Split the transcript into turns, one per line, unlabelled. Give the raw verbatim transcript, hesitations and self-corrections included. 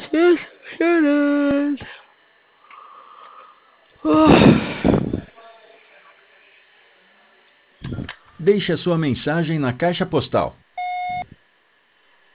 Decepcionado. Oh.
Deixe a sua mensagem na caixa postal